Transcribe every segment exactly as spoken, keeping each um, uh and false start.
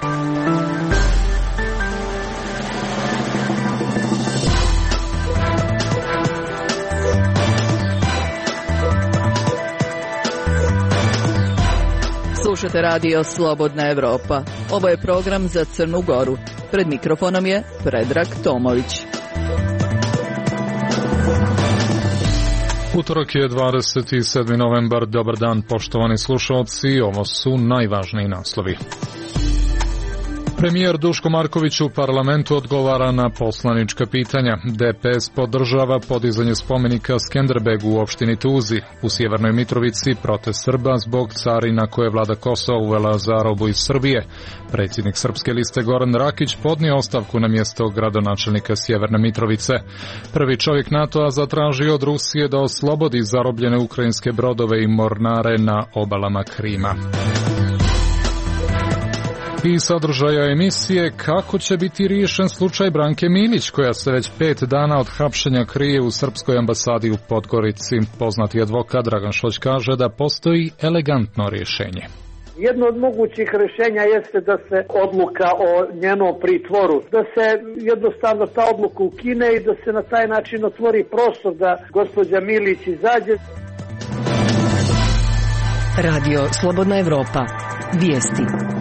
Slušate radio Slobodna Evropa. Ovo je program za Crnu Goru. Pred mikrofonom je Predrag Tomović. Utorak je dvadeset sedmi novembar. Dobar dan, poštovani slušalci. Ovo su najvažniji naslovi. Premijer Duško Marković u parlamentu odgovara na poslanička pitanja. D P S podržava podizanje spomenika Skenderbegu u opštini Tuzi. U Sjevernoj Mitrovici protest Srba zbog carina koje vlada Kosova uvela za robu iz Srbije. Predsjednik Srpske liste Goran Rakić podnio ostavku na mjesto gradonačelnika Sjeverne Mitrovice. Prvi čovjek NATO-a zatražio od Rusije da oslobodi zarobljene ukrajinske brodove i mornare na obalama Krima. I sadržaja emisije kako će biti riješen slučaj Branke Milić, koja se već pet dana od hapšenja krije u srpskoj ambasadi u Podgorici. Poznati advokat Dragan Šoć kaže da postoji elegantno rješenje. Jedno od mogućih rješenja jeste da se odluka o njenom pritvoru, da se jednostavno ta odluka ukine i da se na taj način otvori prostor da gospođa Milić izađe. Radio Slobodna Evropa. Vijesti.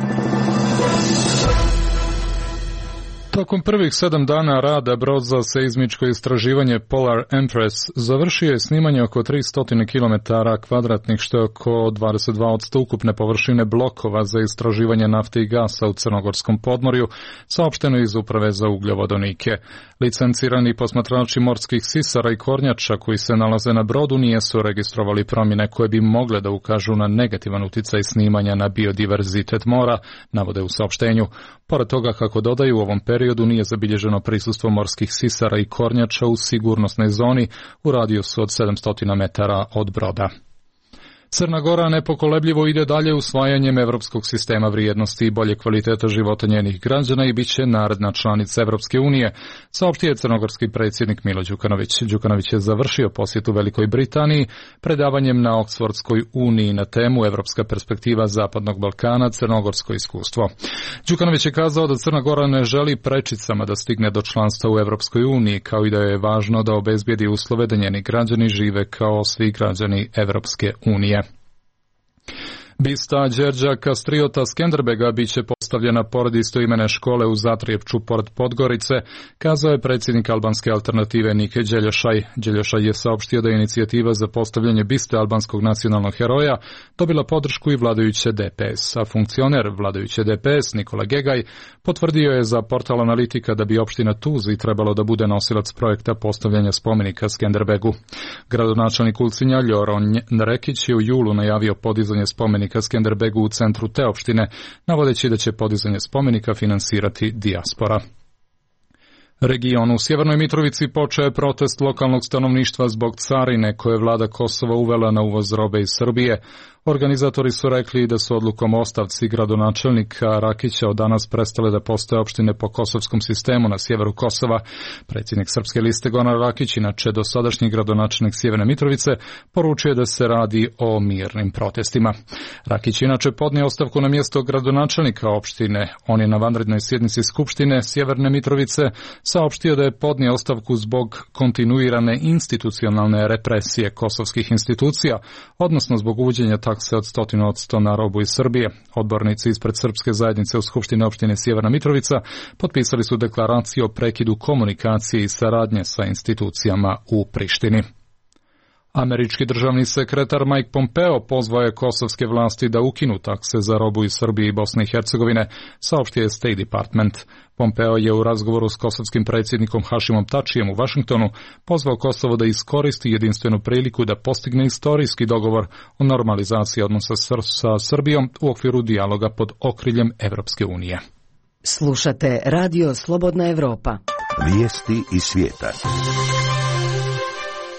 Tokom prvih sedam dana rada brod za seizmičko istraživanje Polar Empress završio je snimanje oko tristo kilometara kvadratnih, što je oko dvadeset dva posto ukupne površine blokova za istraživanje nafte i gasa u Crnogorskom podmorju, saopšteno iz Uprave za ugljovodonike. Licencirani posmatrači morskih sisara i kornjača koji se nalaze na brodu nijesu registrovali promjene koje bi mogle da ukažu na negativan uticaj snimanja na biodiverzitet mora, navode u saopštenju. Pored toga, kako dodaju, u ovom periodu nije zabilježeno prisustvo morskih sisara i kornjača u sigurnosnoj zoni u radijusu od sedamsto metara od broda. Crna Gora nepokolebljivo ide dalje usvajanjem evropskog sistema vrijednosti i bolje kvaliteta života njenih građana i bit će naredna članica Evropske unije, saopštio je crnogorski predsjednik Milo Đukanović. Đukanović je završio posjetu Velikoj Britaniji predavanjem na Oksfordskoj uniji na temu Evropska perspektiva Zapadnog Balkana, crnogorsko iskustvo. Đukanović je kazao da Crna Gora ne želi prečicama da stigne do članstva u Evropskoj uniji, kao i da je važno da obezbijedi uslove da njeni građani žive kao svi građani Evropske unije. Bista Đerđa Kastriota Skenderbega bit će postavljena pored istoimene škole u Zatrijepču pored Podgorice, kazao je predsjednik albanske alternative Nike Đeljošaj. Đeljošaj je saopštio da je inicijativa za postavljanje biste albanskog nacionalnog heroja dobila podršku i vladajuće D P S, a funkcioner vladajuće D P S Nikola Gegaj potvrdio je za portal Analitika da bi opština Tuzi trebalo da bude nosilac projekta postavljanja spomenika Skenderbegu. Gradonačelnik Ulcinja Ljoron Rekić je u julu najavio podizanje spomenika Skenderbegu u centru te opštine, navodeći da će podizanje spomenika finansirati dijaspora. Region u Sjevernoj Mitrovici počeo je protest lokalnog stanovništva zbog carine koje je vlada Kosova uvela na uvoz robe iz Srbije. Organizatori su rekli da su odlukom o ostavci gradonačelnika Rakića od danas prestale da postoje opštine po kosovskom sistemu na sjeveru Kosova. Predsjednik Srpske liste Goran Rakić, inače dosadašnji gradonačelnik Sjeverne Mitrovice, poručuje da se radi o mirnim protestima. Rakić inače podnio ostavku na mjesto gradonačelnika opštine. On je na vanrednoj sjednici Skupštine Sjeverne Mitrovice saopštio da je podnio ostavku zbog kontinuirane institucionalne represije kosovskih institucija, odnosno zbog uvođenja takse od stotinu od sto na robu iz Srbije. Odbornici ispred Srpske zajednice u Skupštini opštine Sjeverna Mitrovica potpisali su deklaraciju o prekidu komunikacije i saradnje sa institucijama u Prištini. Američki državni sekretar Mike Pompeo pozvao je kosovske vlasti da ukinu takse za robu iz Srbije i Bosne i Hercegovine, saopštio je State Department. Pompeo je u razgovoru s kosovskim predsjednikom Hašimom Tačijem u Vašingtonu pozvao Kosovo da iskoristi jedinstvenu priliku da postigne istorijski dogovor o normalizaciji odnosa sa Srbijom u okviru dijaloga pod okriljem Evropske unije. Slušate Radio Slobodna Evropa. Vijesti iz svijeta.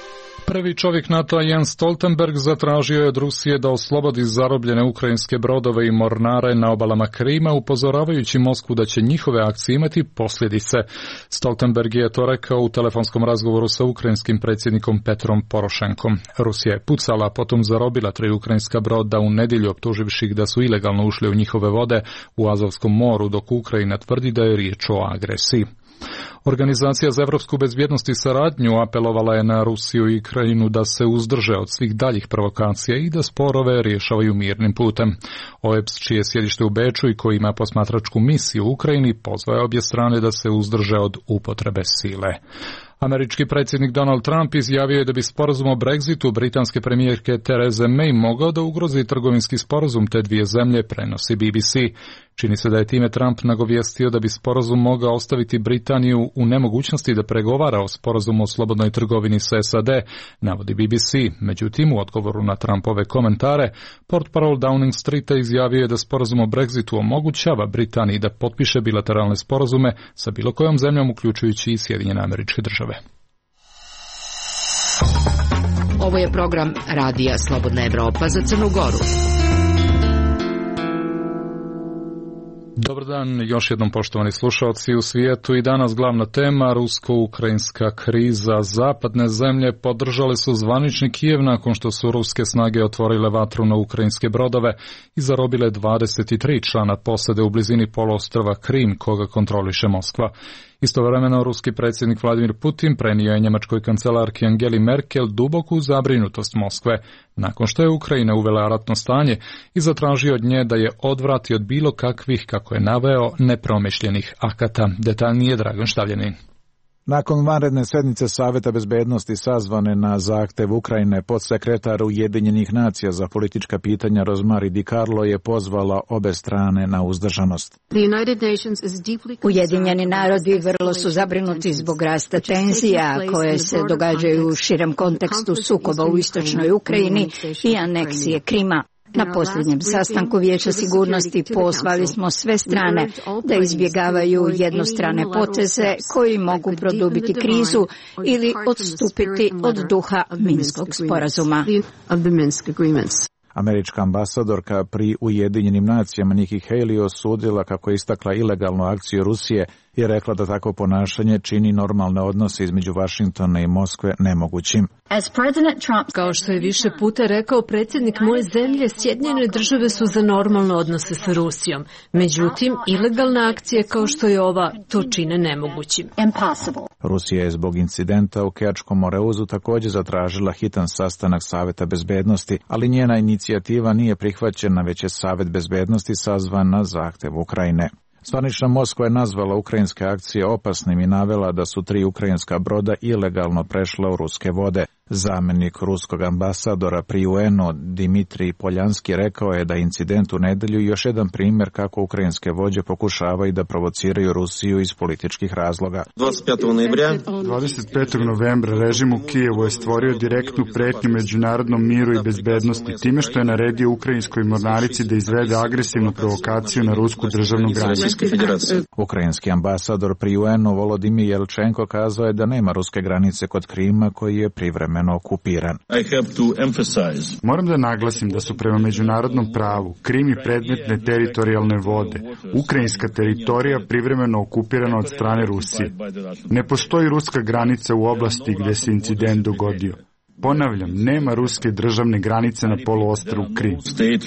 Prvi čovjek NATO Jens Stoltenberg zatražio je od Rusije da oslobodi zarobljene ukrajinske brodove i mornare na obalama Krima, upozoravajući Moskvu da će njihove akcije imati posljedice. Stoltenberg je to rekao u telefonskom razgovoru sa ukrajinskim predsjednikom Petrom Porošenkom. Rusija je pucala, a potom zarobila tri ukrajinska broda u nedjelju, optuživši ih da su ilegalno ušli u njihove vode u Azovskom moru, dok Ukrajina tvrdi da je riječ o agresiji. Organizacija za evropsku bezbjednost i saradnju apelovala je na Rusiju i Ukrajinu da se uzdrže od svih daljih provokacija i da sporove rješavaju mirnim putem. O E B S, čije sjedište u Beču i koji ima posmatračku misiju u Ukrajini, pozvao je obje strane da se uzdrže od upotrebe sile. Američki predsjednik Donald Trump izjavio je da bi sporazum o Brexitu britanske premijerke Therese May mogao da ugrozi trgovinski sporazum te dvije zemlje, prenosi B B C. Čini se da je time Trump nagovijestio da bi sporazum mogao ostaviti Britaniju u nemogućnosti da pregovara o sporazumu o slobodnoj trgovini sa S A D, navodi B B C. Međutim, u odgovoru na Trumpove komentare, portparol Downing Streeta izjavio je da sporazum o Brexitu omogućava Britaniji da potpiše bilateralne sporazume sa bilo kojom zemljom, uključujući i Sjedinjene Američke Države. Ovo je program Radija Slobodna Evropa za Crnu Goru. Dobar dan, još jednom poštovani slušalci. U svijetu i danas glavna tema rusko-ukrajinska kriza. Zapadne zemlje podržale su zvanični Kijev nakon što su ruske snage otvorile vatru na ukrajinske brodove i zarobile dvadeset tri člana posade u blizini poluostrva Krim, koga kontroliše Moskva. Istovremeno, ruski predsjednik Vladimir Putin prenio je njemačkoj kancelarki Angeli Merkel duboku zabrinutost Moskve, nakon što je Ukrajina uvela ratno stanje i zatražio od nje da je odvrati od bilo kakvih, kako je naveo, nepromišljenih akata. Detaljnije Dragan Štavljanin. Nakon vanredne sjednice Saveta bezbednosti sazvane na zahtjev Ukrajine, podsekretar Ujedinjenih nacija za politička pitanja Rosemary DiCarlo je pozvala obe strane na uzdržanost. Ujedinjeni narodi vrlo su zabrinuti zbog rasta tenzija koje se događaju u širem kontekstu sukoba u istočnoj Ukrajini i aneksije Krima. Na posljednjem sastanku Vijeća sigurnosti pozvali smo sve strane da izbjegavaju jednostrane poteze koji mogu produbiti krizu ili odstupiti od duha Minskog sporazuma. Američka ambasadorka pri Ujedinjenim nacijama Nikki Haley osudila kako je istakla ilegalnu akciju Rusije i rekla da takvo ponašanje čini normalne odnose između Vašingtona i Moskve nemogućim. Kao što je više puta rekao predsjednik moje zemlje, Sjedinjene države su za normalne odnose sa Rusijom. Međutim, ilegalna akcija kao što je ova to čine nemogućim. Rusija je zbog incidenta u Kerčkom Moreuzu također zatražila hitan sastanak Saveta bezbednosti, ali njena inicijativa nije prihvaćena, već je Savet bezbednosti sazvan na zahtjev Ukrajine. Zvanična Moskva je nazvala ukrajinske akcije opasnim i navela da su tri ukrajinska broda ilegalno prešla u ruske vode. Zamjenik ruskog ambasadora pri U N-u Dimitrij Poljanski rekao je da incident u nedjelju još jedan primjer kako ukrajinske vođe pokušavaju da provociraju Rusiju iz političkih razloga. dvadeset petog novembra režim u Kijevu je stvorio direktnu pretnju međunarodnom miru i bezbednosti time što je naredio ukrajinskoj mornarici da izvede agresivnu provokaciju na rusku državnu granicu. Ukrajinski ambasador pri U N-u Volodimir Jelčenko kazao je da nema ruske granice kod Krima koji je privremeno okupiran. Moram da naglasim da su prema međunarodnom pravu Krim i predmetne teritorijalne vode, ukrajinska teritorija privremeno okupirana od strane Rusije. Ne postoji ruska granica u oblasti gdje se incident dogodio. Ponavljam, nema ruske državne granice na poluostrvu Krim.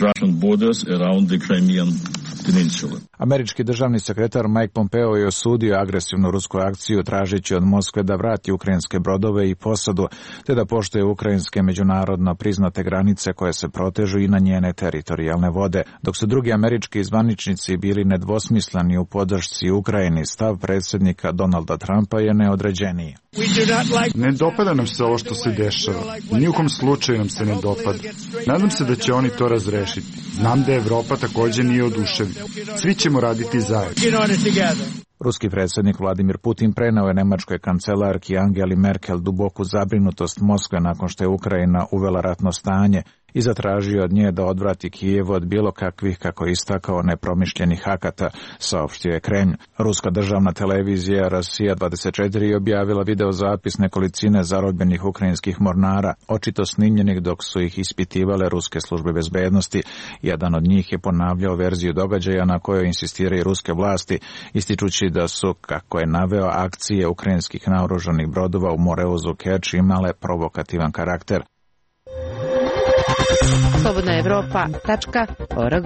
Američki državni sekretar Mike Pompeo je osudio agresivnu rusku akciju tražeći od Moskve da vrati ukrajinske brodove i posadu, te da poštuje ukrajinske međunarodno priznate granice koje se protežu i na njene teritorijalne vode. Dok su drugi američki zvaničnici bili nedvosmisleni u podršci Ukrajini, stav predsjednika Donalda Trumpa je neodređeniji. Ne dopada nam se ovo što se dešava. Ni u kom slučaju nam se ne dopada. Nadam se da će oni to razrešiti. Znam da Evropa također nije oduševljena. Svi ćemo raditi zajedno. Ruski predsjednik Vladimir Putin preneo je nemačkoj kancelarki Angeli Merkel duboku zabrinutost Moskve nakon što je Ukrajina uvela ratno stanje i zatražio od nje da odvrati Kijev od bilo kakvih, kako je istakao, nepromišljenih akata, saopštio je Kremlj. Ruska državna televizija Rasija dvadeset četiri je objavila videozapis nekolicine zarobljenih ukrajinskih mornara, očito snimljenih dok su ih ispitivale ruske službe bezbednosti. Jedan od njih je ponavljao verziju događaja na kojoj insistiraju ruske vlasti, ističući da su, kako je naveo, akcije ukrajinskih naoružanih brodova u Moreuzu Kerč imale provokativan karakter. slobodna evropa tačka org.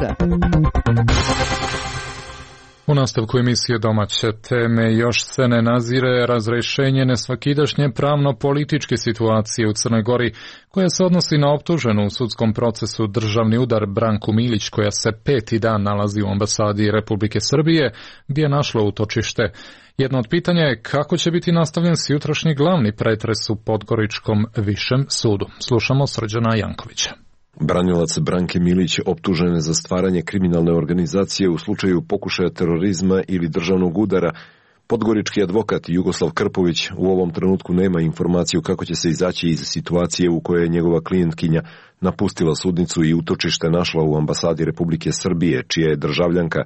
U nastavku emisije Domaće teme još se ne nazire razrešenje nesvakidašnje pravno-političke situacije u Crnoj Gori, koja se odnosi na optuženu u sudskom procesu državni udar Branku Milić, koja se peti dan nalazi u ambasadi Republike Srbije, gdje je našla utočište. Jedno od pitanja je kako će biti nastavljen jutrašnji glavni pretres u Podgoričkom višem sudu. Slušamo Srđana Jankovića. Branilac Branke Milić optužene za stvaranje kriminalne organizacije u slučaju pokušaja terorizma ili državnog udara, podgorički advokat Jugoslav Krpović u ovom trenutku nema informaciju kako će se izaći iz situacije u kojoj je njegova klijentkinja napustila sudnicu i utočište našla u ambasadi Republike Srbije, čija je državljanka.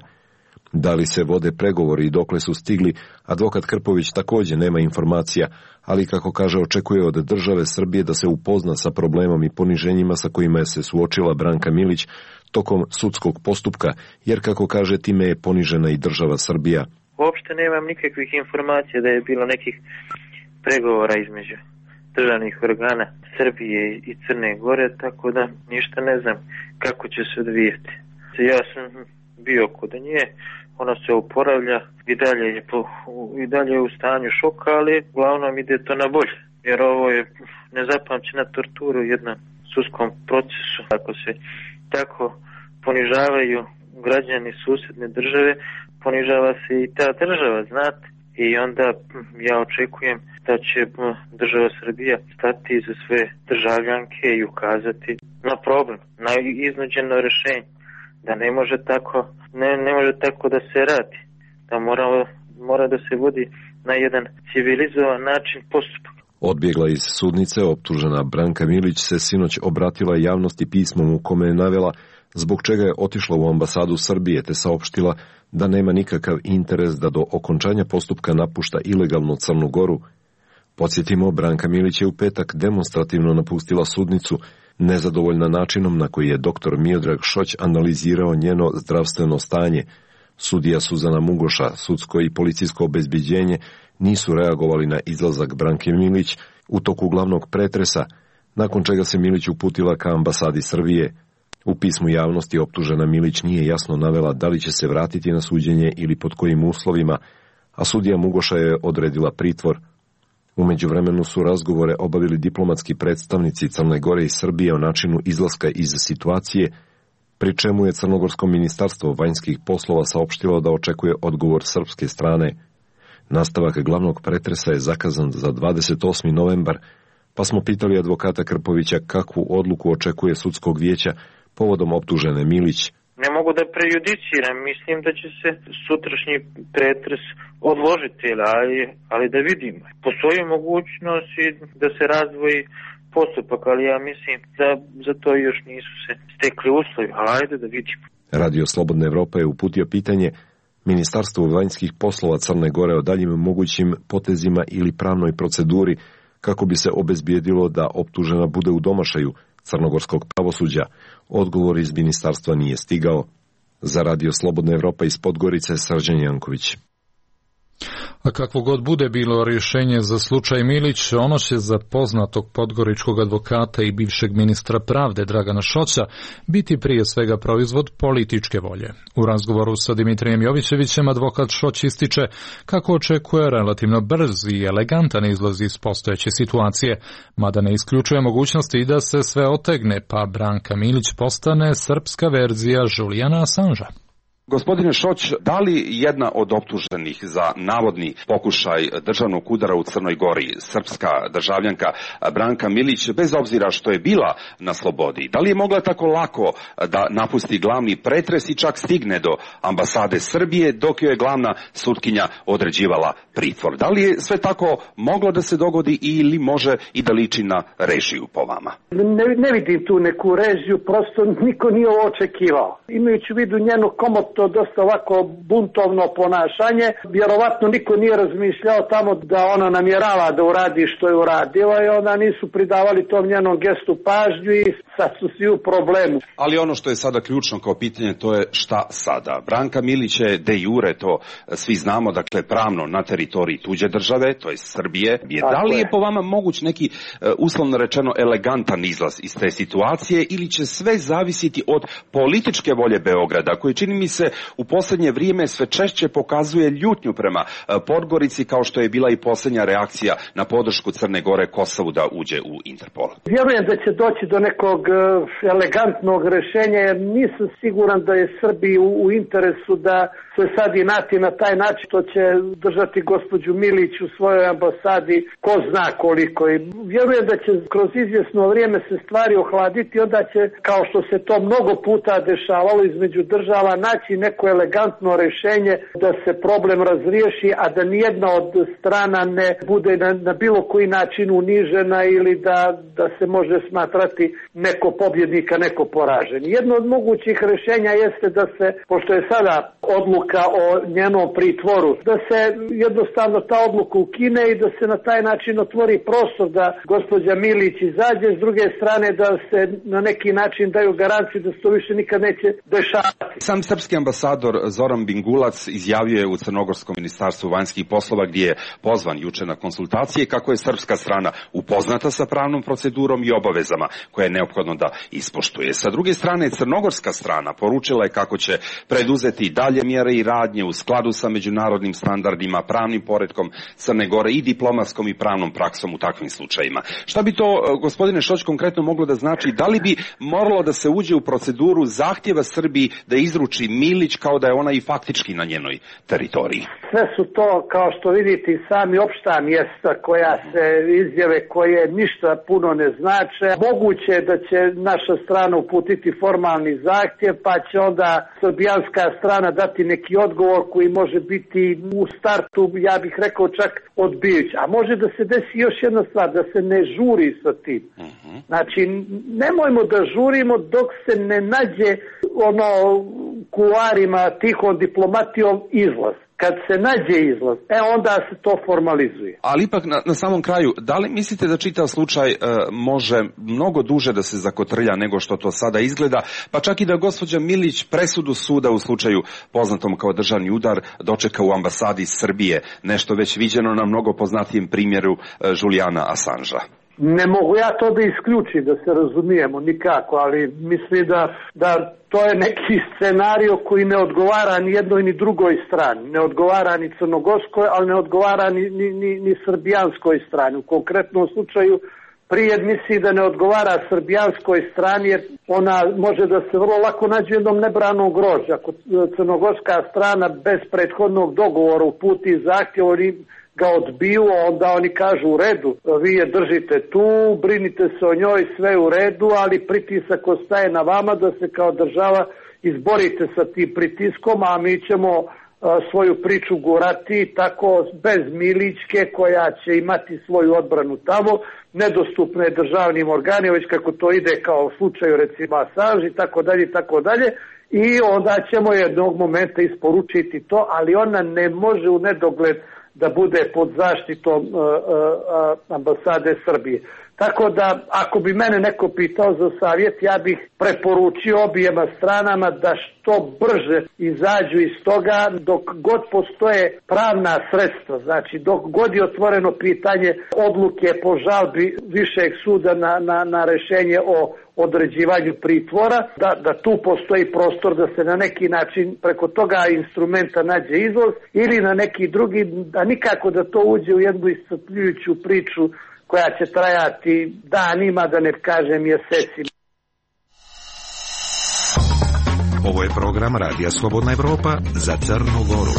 Da li se vode pregovori i dokle su stigli, advokat Krpović također nema informacija, ali kako kaže očekuje od države Srbije da se upozna sa problemom i poniženjima sa kojima je se suočila Branka Milić tokom sudskog postupka, jer kako kaže time je ponižena i država Srbija. Uopšte nemam nikakvih informacija da je bilo nekih pregovora između državnih organa Srbije i Crne Gore, tako da ništa ne znam kako će se odvijeti. Ja sam bio kod nje, ona se oporavlja i dalje je, po, i dalje je u stanju šoka, ali uglavnom ide to na bolje. Jer ovo je nezapamćena tortura u jednom sudskom procesu. Ako se tako ponižavaju građani susjedne države, ponižava se i ta država, znate. I onda ja očekujem da će država Srbija stati za sve državljanke i ukazati na problem, na iznuđeno rješenje. Da ne može tako, ne, ne može tako da se radi. Da mora, mora da se vodi na jedan civilizovan način postupak. Odbjegla iz sudnice optužena Branka Milić se sinoć obratila javnosti pismom u kome je navela zbog čega je otišla u ambasadu Srbije te saopštila da nema nikakav interes da do okončanja postupka napušta ilegalnu Crnu Goru. Podsjetimo, Branka Milić je u petak demonstrativno napustila sudnicu, nezadovoljna načinom na koji je doktor Miodrag Šoć analizirao njeno zdravstveno stanje. Sudija Suzana Mugoša, sudsko i policijsko obezbeđenje nisu reagovali na izlazak Branke Milić u toku glavnog pretresa, nakon čega se Milić uputila ka ambasadi Srbije. U pismu javnosti optužena Milić nije jasno navela da li će se vratiti na suđenje ili pod kojim uslovima, a sudija Mugoša je odredila pritvor. U međuvremenu su razgovore obavili diplomatski predstavnici Crne Gore i Srbije o načinu izlaska iz situacije, pri čemu je Crnogorsko ministarstvo vanjskih poslova saopštilo da očekuje odgovor srpske strane. Nastavak glavnog pretresa je zakazan za dvadeset osmi novembar, pa smo pitali advokata Krpovića kakvu odluku očekuje sudskog vijeća povodom optužene Milić. Ne mogu da prejudiciram, mislim da će se sutrašnji pretres odložiti, ali, ali da vidimo. Postoji mogućnost da se razdvoji postupak, ali ja mislim da za to još nisu se stekli uslovi. Hajde da vidimo. Radio Slobodna Evropa je uputio pitanje Ministarstvu vanjskih poslova Crne Gore o daljim mogućim potezima ili pravnoj proceduri kako bi se obezbijedilo da optužena bude u domašaju crnogorskog pravosuđa. Odgovor iz ministarstva nije stigao. Za Radio Slobodna Evropa iz Podgorice, Srđan Janković. A kakvo god bude bilo rješenje za slučaj Milić, ono će za poznatog podgoričkog advokata i bivšeg ministra pravde Dragana Šoća biti prije svega proizvod političke volje. U razgovoru sa Dimitrijem Jovićevićem advokat Šoć ističe kako očekuje relativno brz i elegantan izlaz iz postojeće situacije, mada ne isključuje mogućnosti da se sve otegne, pa Branka Milić postane srpska verzija Julijana Assangea. Gospodine Šoć, da li jedna od optuženih za navodni pokušaj državnog udara u Crnoj Gori, srpska državljanka Branka Milić, bez obzira što je bila na slobodi, da li je mogla tako lako da napusti glavni pretres i čak stigne do ambasade Srbije dok joj je glavna sutkinja određivala pritvor? Da li je sve tako moglo da se dogodi ili može i da liči na režiju po vama? Ne, ne vidim tu neku režiju, prosto niko nije ovo očekivao. Imajući u vidu njeno komotno dosta ovako buntovno ponašanje, vjerovatno niko nije razmišljao tamo da ona namjerava da uradi što je uradila i onda nisu pridavali tom njenom gestu pažnju i sad su svi u problemu. Ali ono što je sada ključno kao pitanje, to je šta sada? Branka Milić je de jure, to svi znamo, dakle pravno na teritoriji tuđe države, to je Srbije. Je, da li je po vama moguć neki uslovno rečeno elegantan izlaz iz te situacije ili će sve zavisiti od političke volje Beograda, koji čini mi se u posljednje vrijeme sve češće pokazuje ljutnju prema Podgorici, kao što je bila i posljednja reakcija na podršku Crne Gore Kosovu da uđe u Interpol? Vjerujem da će doći do nekog elegantnog rješenja, jer nisam siguran da je Srbiji u, u interesu da se sad inati na taj način što će držati gospođu Milić u svojoj ambasadi ko zna koliko. I vjerujem da će kroz izvjesno vrijeme se stvari ohladiti, onda će, kao što se to mnogo puta dešavalo između država, naći neko elegantno rješenje da se problem razriješi, a da nijedna od strana ne bude na, na bilo koji način unižena ili da, da se može smatrati neko pobjednika, neko poražen. Jedno od mogućih rješenja jeste da se, pošto je sada odluka o njenom pritvoru, da se jednostavno ta odluka ukine i da se na taj način otvori prostor da gospođa Milić izađe, s druge strane da se na neki način daju garanciju da se to više nikad neće dešavati. Sam srpski ambasador Zoran Bingulac izjavio je u Crnogorskom ministarstvu vanjskih poslova, gdje je pozvan juče na konsultacije, kako je srpska strana upoznata sa pravnom procedurom i obavezama koje je neophodno da ispoštuje. Sa druge strane, crnogorska strana poručila je kako će preduzeti dalje mjere i radnje u skladu sa međunarodnim standardima, pravnim poretkom Crne Gore i diplomatskom i pravnom praksom u takvim slučajima. Šta bi to, gospodine Šoć, konkretno moglo da znači? Da li bi moralo da se uđe u proceduru zahtjeva Srbiji da izruči Milić kao da je ona i faktički na njenoj teritoriji? Sve su to, kao što vidite, sami opšta mjesta koja se izjave koje ništa puno ne znače. Moguće je da će naša strana uputiti formalni zahtjev, pa će onda srbijanska strana dati neki odgovor koji može biti u startu, ja bih rekao, čak odbijuć. A može da se desi još jedna stvar, da se ne žuri sa tim. Uh-huh. Znači, nemojmo da žurimo dok se ne nađe ono kularima, tihom diplomatijom izlaz. Kad se nađe izlaz, e onda se to formalizuje. Ali ipak na, na samom kraju, da li mislite da čitav slučaj e, može mnogo duže da se zakotrlja nego što to sada izgleda, pa čak i da gospođa Milić presudu suda u slučaju poznatom kao državni udar dočeka u ambasadi Srbije, nešto već viđeno na mnogo poznatijem primjeru e, Julijana Assangea? Ne mogu ja to da isključim, da se razumijemo nikako, ali mislim da, da to je neki scenario koji ne odgovara ni jednoj ni drugoj strani. Ne odgovara ni crnogorskoj, ali ne odgovara ni, ni, ni, ni srbijanskoj strani. U konkretnom slučaju prije misli da ne odgovara srbijanskoj strani, jer ona može da se vrlo lako nađe u jednom nebranom grožđu. Ako crnogorska strana bez prethodnog dogovora uputi zahtjev, oni ga odbiju, onda oni kažu u redu, vi je držite tu, brinite se o njoj, sve u redu, ali pritisak ostaje na vama da se kao država izborite sa tim pritiskom, a mi ćemo a, svoju priču gurati tako bez Milićke, koja će imati svoju odbranu tamo, nedostupne državnim organima, već kako to ide kao u slučaju recimo Assange i tako dalje i tako dalje, i onda ćemo jednog momenta isporučiti to, ali ona ne može u nedogled da bude pod zaštitom uh, uh, ambasade Srbije. Tako da, ako bi mene neko pitao za savjet, ja bih preporučio obijema stranama da što brže izađu iz toga dok god postoje pravna sredstva. Znači, dok god je otvoreno pitanje odluke po žalbi višeg suda na, na, na rešenje o određivanju pritvora, da, da tu postoji prostor da se na neki način preko toga instrumenta nađe izlaz ili na neki drugi, da nikako da to uđe u jednu iscrpljujuću priču koja će trajati danima, da ne kažem mjesecima. Ovo je program Radija Slobodna Evropa za Crnu Goru.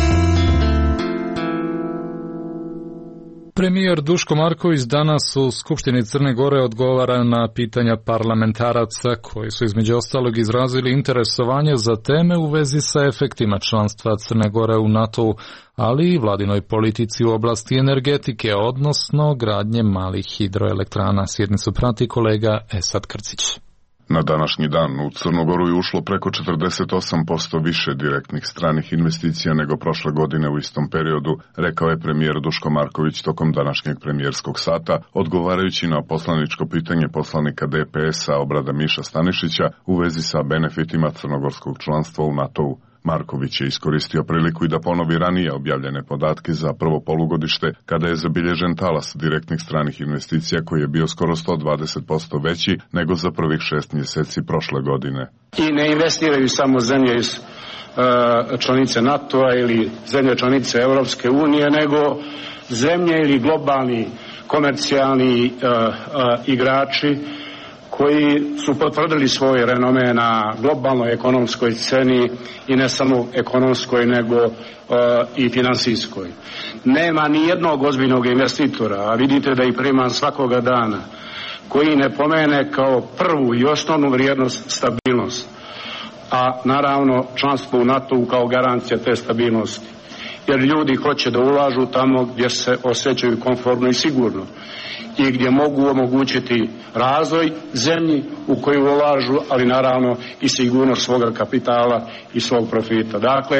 Premijer Duško Marković danas u Skupštini Crne Gore odgovara na pitanja parlamentaraca koji su između ostalog izrazili interesovanje za teme u vezi sa efektima članstva Crne Gore u NATO-u, ali i vladinoj politici u oblasti energetike, odnosno gradnje malih hidroelektrana. Sjednicu prati kolega Esad Krcić. Na današnji dan u Crnu Goru je ušlo preko četrdeset osam posto više direktnih stranih investicija nego prošle godine u istom periodu, rekao je premijer Duško Marković tokom današnjeg premijerskog sata, odgovarajući na poslaničko pitanje poslanika D P S-a Obrada Miša Stanišića u vezi sa benefitima crnogorskog članstva u NATO-u. Marković je iskoristio priliku i da ponovi ranije objavljene podatke za prvo polugodište, kada je zabilježen talas direktnih stranih investicija koji je bio skoro sto dvadeset posto veći nego za prvih šest mjeseci prošle godine. I ne investiraju samo zemlje iz uh, članice NATO-a ili zemlje članice Europske unije, nego zemlje ili globalni komercijalni uh, uh, igrači koji su potvrdili svoj renome na globalnoj ekonomskoj sceni i ne samo ekonomskoj nego uh, i finansijskoj. Nema ni jednog ozbiljnog investitora, a vidite da ih primam svakoga dana, koji ne pomene kao prvu i osnovnu vrijednost stabilnost, a naravno članstvo u NATO-u kao garancija te stabilnosti. Jer ljudi hoće da ulažu tamo gdje se osjećaju komfortno i sigurno i gdje mogu omogućiti razvoj zemlji u koju ulažu, ali naravno i sigurnost svoga kapitala i svog profita. Dakle,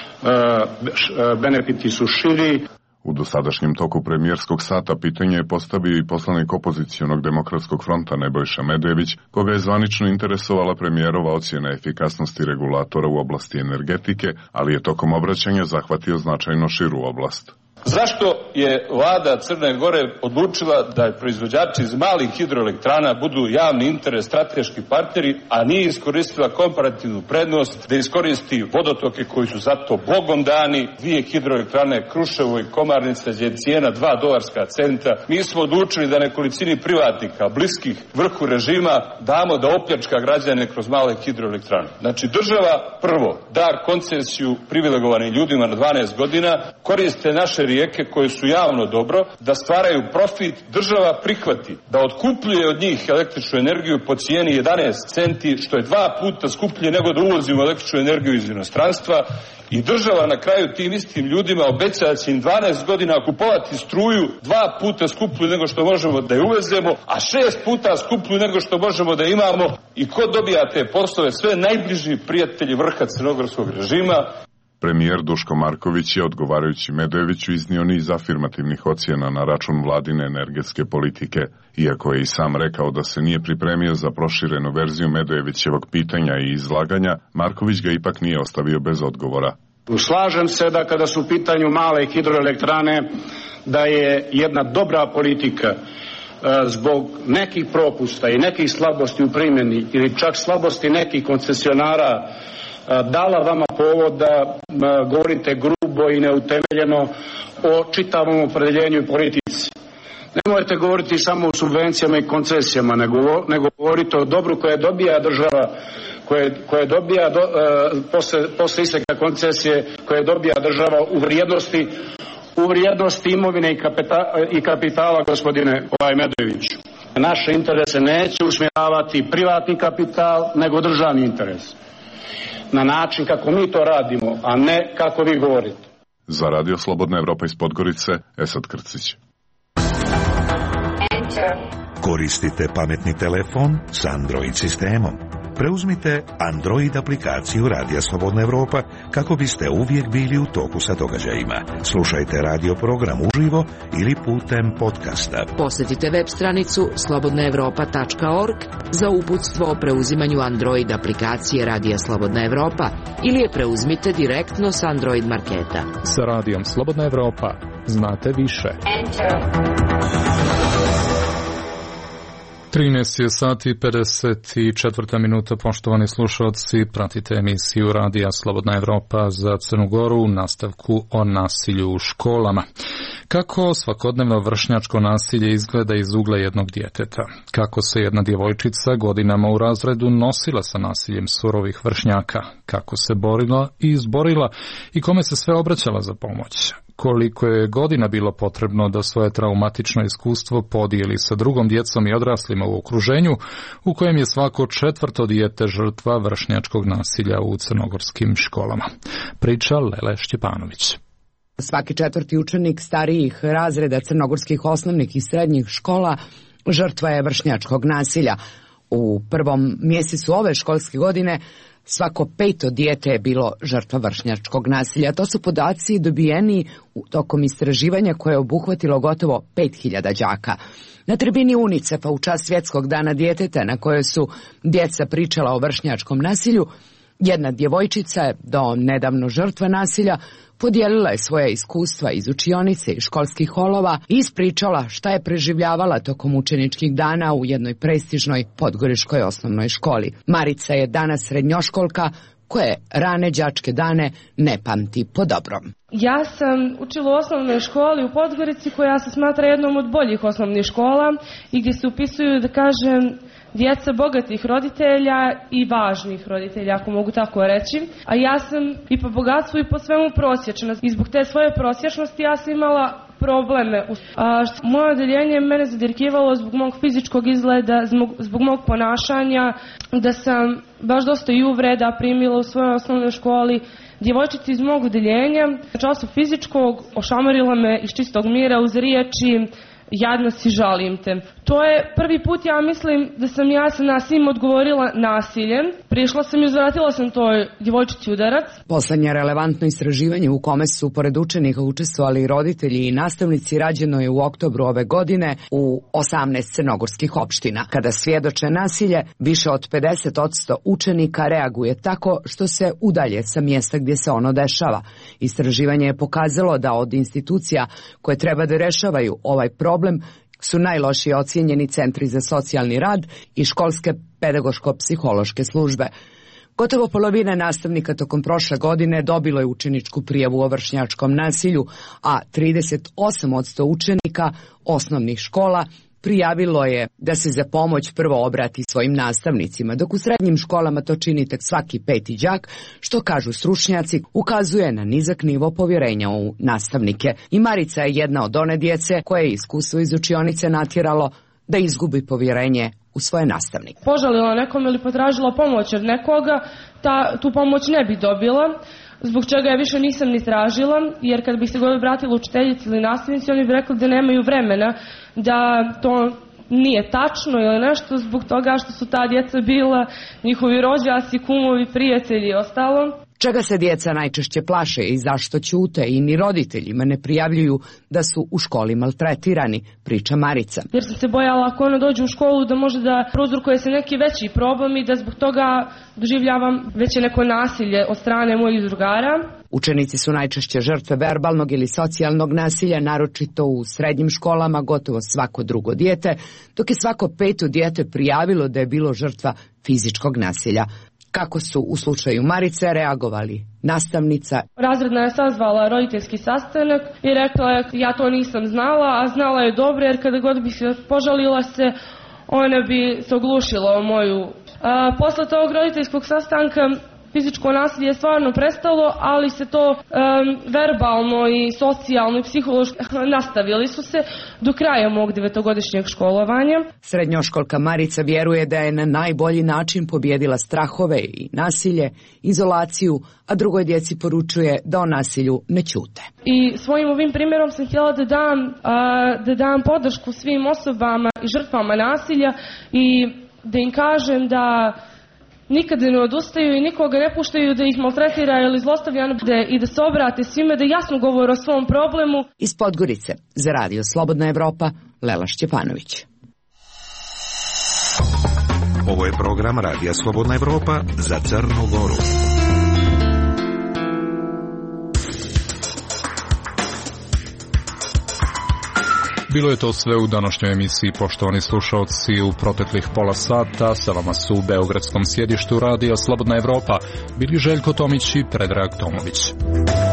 benefiti su širi. U dosadašnjem toku premijerskog sata pitanje je postavio i poslanik opozicionog Demokratskog fronta Nebojša Medojević, koga je zvanično interesovala premijerova ocjena efikasnosti regulatora u oblasti energetike, ali je tokom obraćanja zahvatio značajno širu oblast. Zašto je vlada Crne Gore odlučila da proizvođači iz malih hidroelektrana budu javni interes, strateški partneri, a nije iskoristila komparativnu prednost da iskoristi vodotoke koji su zato bogom dani, dvije hidroelektrane Kruševo i Komarnica gdje je cijena dva dolarska centa. Mi smo odlučili da nekolicini privatnika, bliskih vrhu režima, damo da opljačka građane kroz male hidroelektrane. Znači država prvo da koncesiju privilegovanim ljudima na dvanaest godina, koriste naše rijeke koje su javno dobro, da stvaraju profit, država prihvati da otkupljuje od njih električnu energiju po cijeni jedanaest centi, što je dva puta skuplje nego da uvozimo električnu energiju iz inostranstva, i država na kraju tim istim ljudima obećava da će im dvanaest godina kupovati struju dva puta skuplju nego što možemo da je uvezemo, a šest puta skuplju nego što možemo da imamo. I ko dobija te poslove? Sve najbliži prijatelji vrha crnogorskog režima. Premijer Duško Marković je, odgovarajući Medojeviću, iznio niz afirmativnih ocjena na račun vladine energetske politike, iako je i sam rekao da se nije pripremio za proširenu verziju Medojevićevog pitanja i izlaganja, Marković ga ipak nije ostavio bez odgovora. Slažem se da kada su u pitanju male hidroelektrane, da je jedna dobra politika zbog nekih propusta i nekih slabosti u primjeni ili čak slabosti nekih koncesionara dala vama povod da govorite grubo i neutemeljeno o čitavom opredeljenju i politici. Nemojte govoriti samo o subvencijama i koncesijama, nego, nego govorite o dobru koje dobija država, koje, koje dobija do, uh, posle, posle isteka koncesije, koje dobija država u vrijednosti, u vrijednosti imovine i, kapita, i kapitala, gospodine ovaj Medojeviću. Naše interese neće usmjeravati privatni kapital, nego državni interes. Na način kako mi to radimo, a ne kako vi govorite. Za Radio Slobodna Evropa iz Podgorice, Esad Krcić. Koristite pametni telefon s Android sistemom. Preuzmite Android aplikaciju Radija Slobodna Evropa kako biste uvijek bili u toku sa događajima. Slušajte radio program uživo ili putem podcasta. Posjetite web stranicu slobodna evropa tačka org za uputstvo o preuzimanju Android aplikacije Radija Slobodna Evropa ili je preuzmite direktno s Android marketa. Sa Radijom Slobodna Evropa znate više. trinaest je sati pedeset četiri minuta, poštovani slušalci, pratite emisiju Radija Slobodna Evropa za Crnu Goru u nastavku o nasilju u školama. Kako svakodnevno vršnjačko nasilje izgleda iz ugla jednog djeteta? Kako se jedna djevojčica godinama u razredu nosila sa nasiljem surovih vršnjaka? Kako se borila i izborila i kome se sve obraćala za pomoć? Koliko je godina bilo potrebno da svoje traumatično iskustvo podijeli sa drugom djecom i odraslima u okruženju u kojem je svako četvrto dijete žrtva vršnjačkog nasilja u crnogorskim školama? Priča Lele Šćepanović. Svaki četvrti učenik starijih razreda crnogorskih osnovnih i srednjih škola žrtva je vršnjačkog nasilja. U prvom mjesecu ove školske godine svako peto dijete je bilo žrtva vršnjačkog nasilja. To su podaci dobijeni tokom istraživanja koje je obuhvatilo gotovo pet hiljada đaka. Na tribini UNICEF-a u čast Svjetskog dana djeteta, na kojoj su djeca pričala o vršnjačkom nasilju, jedna djevojčica je, do nedavno žrtva nasilja, podijelila je svoja iskustva iz učionice i školskih holova i ispričala šta je preživljavala tokom učeničkih dana u jednoj prestižnoj podgoričkoj osnovnoj školi. Marica je danas srednjoškolka koje rane đačke dane ne pamti po dobrom. Ja sam učila u osnovnoj školi u Podgorici, koja se smatra jednom od boljih osnovnih škola i gdje se upisuju, da kažem, djeca bogatih roditelja i važnih roditelja, ako mogu tako reći. A ja sam i po bogatstvu i po svemu prosječna. I zbog te svoje prosječnosti ja sam imala probleme. A, moje odeljenje je mene zadirkivalo zbog mog fizičkog izgleda, zbog, zbog mog ponašanja, da sam baš dosta i uvreda primila u svojoj osnovnoj školi. Djevojčica iz mog odeljenja na času fizičkog ošamarila me iz čistog mira uz riječi: jadna si, žalim te. To je prvi put, ja mislim, da sam ja sa nasiljem odgovorila nasiljem. Prišla sam i uzvratila sam toj djevojčici udarac. Poslednje relevantno istraživanje u kome su pored učenika učestvovali i roditelji i nastavnici rađeno je u oktobru ove godine u osamnaest crnogorskih opština. Kada svjedoče nasilje, više od pedeset posto učenika reaguje tako što se udalje sa mjesta gdje se ono dešava. Istraživanje je pokazalo da od institucija koje treba da rešavaju ovaj problem su najlošije ocijenjeni centri za socijalni rad i školske pedagoško-psihološke službe. Gotovo polovina nastavnika tokom prošle godine dobilo je učeničku prijavu o vršnjačkom nasilju, a trideset osam posto učenika osnovnih škola prijavilo je da se za pomoć prvo obrati svojim nastavnicima, dok u srednjim školama to čini tek svaki peti đak, što kažu stručnjaci, ukazuje na nizak nivo povjerenja u nastavnike. I Marica je jedna od one djece koje je iskustvo iz učionice natjeralo da izgubi povjerenje u svoje nastavnike. Požalila nekom ili potražila pomoć od nekoga, ta, tu pomoć ne bi dobila, zbog čega ja više nisam ni tražila, jer kad bih se god obratila učiteljici ili nastavnici, oni bi rekli da nemaju vremena, da to nije tačno ili nešto, zbog toga što su ta djeca bila njihovi rođaci, kumovi, prijatelji i ostalo. Čega se djeca najčešće plaše i zašto ćute i ni roditeljima ne prijavljuju da su u školi maltretirani, priča Marica. Jer sam se bojala ako ona dođe u školu da može da prouzrokuje se neki veći problem i da zbog toga doživljavam veće neko nasilje od strane mojih drugara. Učenici su najčešće žrtve verbalnog ili socijalnog nasilja, naročito u srednjim školama, gotovo svako drugo dijete, dok je svako peto dijete prijavilo da je bilo žrtva fizičkog nasilja. Kako su u slučaju Marice reagovali nastavnica? Razredna je sazvala roditeljski sastanak i rekla je: ja to nisam znala, a znala je dobro, jer kada god bi se požalila se, ona bi se oglušila o moju. A, posle tog roditeljskog sastanka fizičko nasilje je stvarno prestalo, ali se to um, verbalno i socijalno i psihološki nastavili su se do kraja mog devetogodišnjeg školovanja. Srednjoškolka Marica vjeruje da je na najbolji način pobjedila strahove i nasilje, izolaciju, a drugoj djeci poručuje da o nasilju ne ćute. I svojim ovim primjerom sam htjela da dam, uh, da dam podršku svim osobama i žrtvama nasilja i da im kažem da nikada ne odustaju i nikoga ne puštaju da ih maltretira ili zlostavlja i da se obrate svime, da jasno govore o svom problemu. Iz Podgorice za Radio Slobodna Evropa, Lela Šćepanović. Ovo je program Radija Slobodna Evropa za Crnu Goru. Bilo je to sve u današnjoj emisiji, poštovani slušalci. U proteklih pola sata sa vama su u beogradskom sjedištu Radija Slobodna Evropa bili Željko Tomić i Predrag Tomović.